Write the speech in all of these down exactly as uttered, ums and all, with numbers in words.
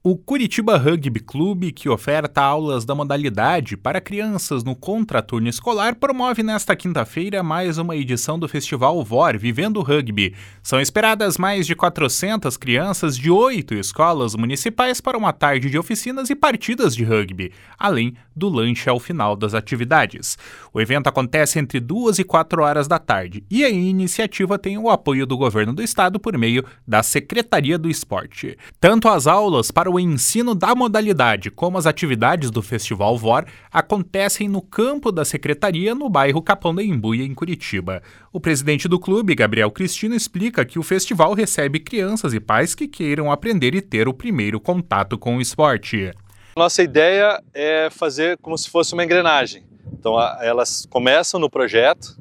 O Curitiba Rugby Clube, que oferta aulas da modalidade para crianças no contraturno escolar, promove nesta quinta-feira mais uma edição do Festival V O R Vivendo Rugby. São esperadas mais de quatrocentas crianças de oito escolas municipais para uma tarde de oficinas e partidas de rugby, além do lanche ao final das atividades. O evento acontece entre duas e quatro horas da tarde e a iniciativa tem o apoio do governo do estado por meio da Secretaria do Esporte. Tanto as aulas para o ensino da modalidade como as atividades do Festival V O R acontecem no campo da Secretaria no bairro Capão da Embuia, em Curitiba. O presidente do clube, Gabriel Cristino, explica que o festival recebe crianças e pais que queiram aprender e ter o primeiro contato com o esporte. Nossa ideia é fazer como se fosse uma engrenagem. Então elas começam no projeto,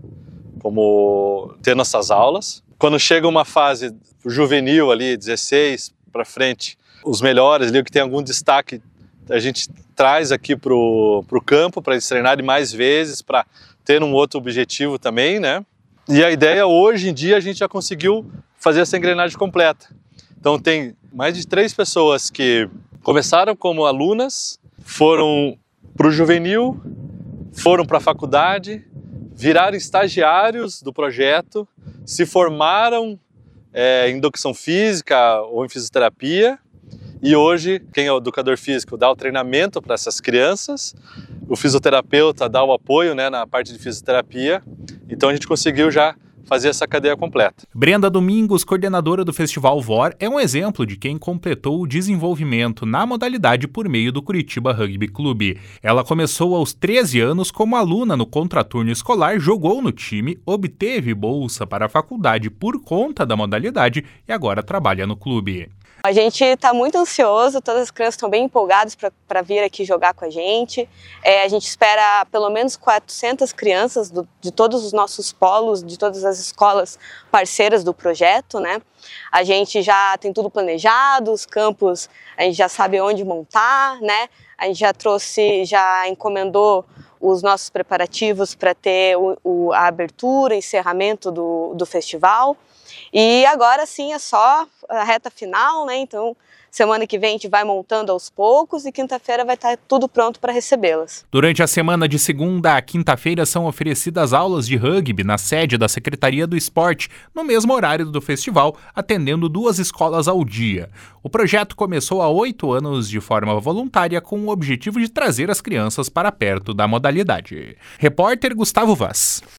como ter nossas aulas. Quando chega uma fase juvenil ali, dezesseis para frente, os melhores ali, o que tem algum destaque, a gente traz aqui para o campo para eles treinarem mais vezes, para ter um outro objetivo também, né? E a ideia hoje em dia a gente já conseguiu fazer essa engrenagem completa. Então tem mais de três pessoas que começaram como alunas, foram para o juvenil, foram para a faculdade, viraram estagiários do projeto, se formaram é, em educação física ou em fisioterapia. E hoje, quem é o educador físico dá o treinamento para essas crianças, o fisioterapeuta dá o apoio, né, na parte de fisioterapia. Então a gente conseguiu já fazer essa cadeia completa. Brenda Domingos, coordenadora do Festival V O R, é um exemplo de quem completou o desenvolvimento na modalidade por meio do Curitiba Rugby Clube. Ela começou aos treze anos como aluna no contraturno escolar, jogou no time, obteve bolsa para a faculdade por conta da modalidade e agora trabalha no clube. A gente está muito ansioso, todas as crianças estão bem empolgadas para vir aqui jogar com a gente. É, a gente espera pelo menos quatrocentas crianças do, de todos os nossos polos, de todas as escolas parceiras do projeto, né? A gente já tem tudo planejado, os campos a gente já sabe onde montar, né? A gente já trouxe, já encomendou os nossos preparativos para ter o, o, a abertura, encerramento do, do festival. E agora sim é só a reta final, né? Então semana que vem a gente vai montando aos poucos e quinta-feira vai estar tudo pronto para recebê-las. Durante a semana de segunda a quinta-feira são oferecidas aulas de rugby na sede da Secretaria do Esporte, no mesmo horário do festival, atendendo duas escolas ao dia. O projeto começou há oito anos de forma voluntária com o objetivo de trazer as crianças para perto da modalidade. Repórter Gustavo Vaz.